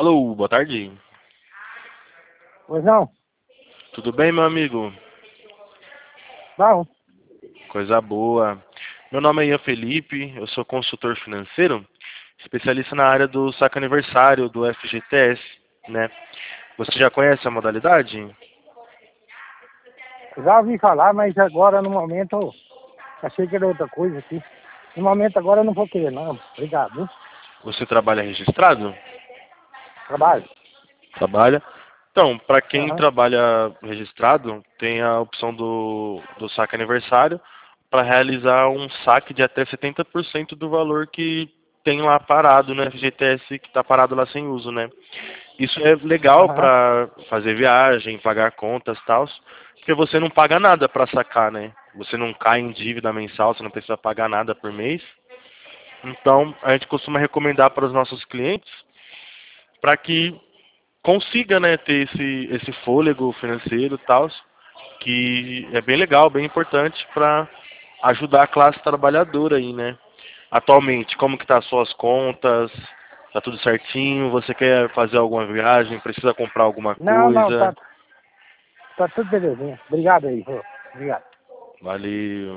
Alô, boa tarde. Pois não? Tudo bem, meu amigo? Não. Coisa boa. Meu nome é Ian Felipe, eu sou consultor financeiro, especialista na área do saque aniversário do FGTS, né? Você já conhece a modalidade? Já ouvi falar, mas agora no momento achei que era outra coisa aqui. No momento agora eu não vou querer, não. Obrigado, viu? Você trabalha registrado? Trabalho. Trabalha. Então, para quem Aham. trabalha registrado, tem a opção do saque aniversário para realizar um saque de até 70% do valor que tem lá parado no FGTS, que está parado lá sem uso, né? Isso é legal Aham. para fazer viagem, pagar contas e tal, porque você não paga nada para sacar, né? Você não cai em dívida mensal, você não precisa pagar nada por mês. Então, a gente costuma recomendar para os nossos clientes para que consiga, né, ter esse fôlego financeiro e tal, que é bem legal, bem importante para ajudar a classe trabalhadora aí, né? Atualmente, como que tá as suas contas? Tá tudo certinho? Você quer fazer alguma viagem? Precisa comprar alguma Não, não, coisa? tá tudo belezinha. Obrigado aí, vô. Obrigado. Valeu.